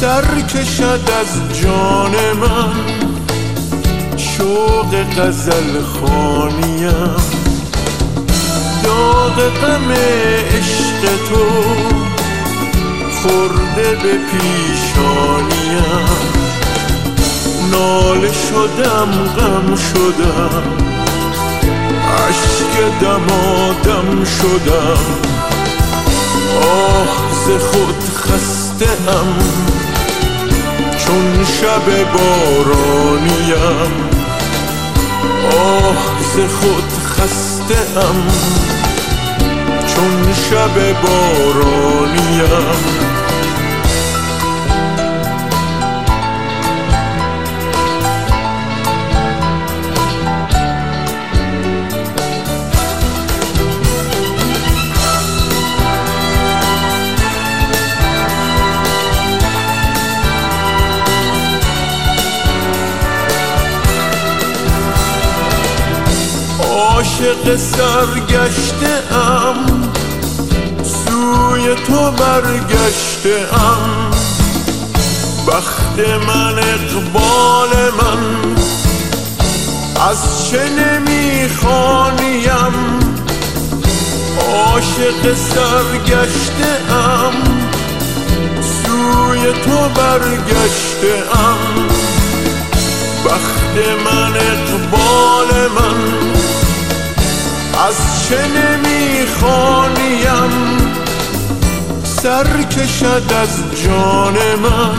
سر کشد از جان من شوق غزل خوانیم، داغ غم عشق تو خورده به پیشانیم. ناله شدم غم شدم، اشک دمادم شدم، آه ز خود خسته ام چون شب بارانیم. آه ز خود خسته ام چون شب بارانیم. عاشق سرگشته ام، سوی تو برگشته ام. بخت من اقبال من از چه نمیخوانیم. عاشق سرگشته ام، سوی تو برگشته ام. بخت من اقبال من از چه نمیخوانیم. سر کشد از جان من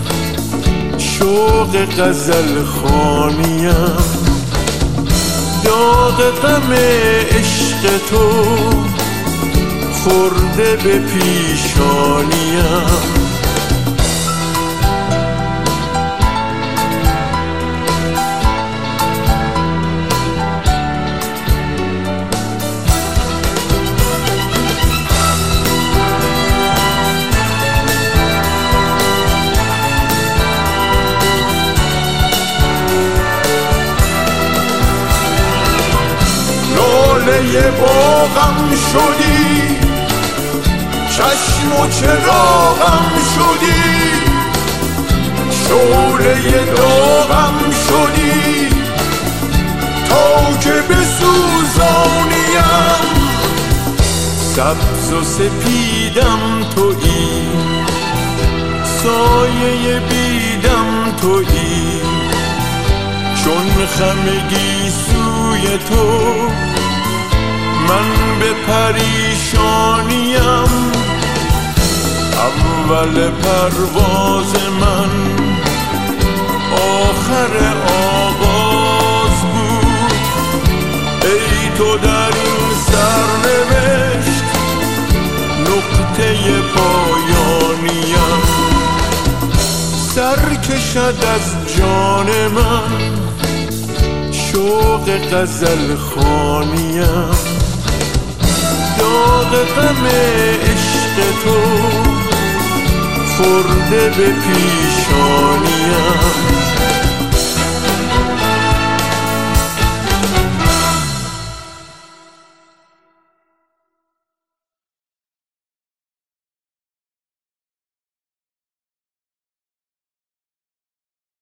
شوق غزل خوانیم، داغ غم عشق تو خورده به پیشانیم. لاله باغم شدی، چشم و چراغم شدی، شعله داغم شدی تا که بسوزانیم. سبز و سپیدم تویی، سایه بیدم تویی، چون خمگی سوی تو من به پریشانیم. اول پرواز من آخر آغاز بود، ای تو در این سرنوشت نقطه پایانیم. سر کشد از جان من شوق غزل خوانیم، داغ غم عشق تو خورده به پیشانیم.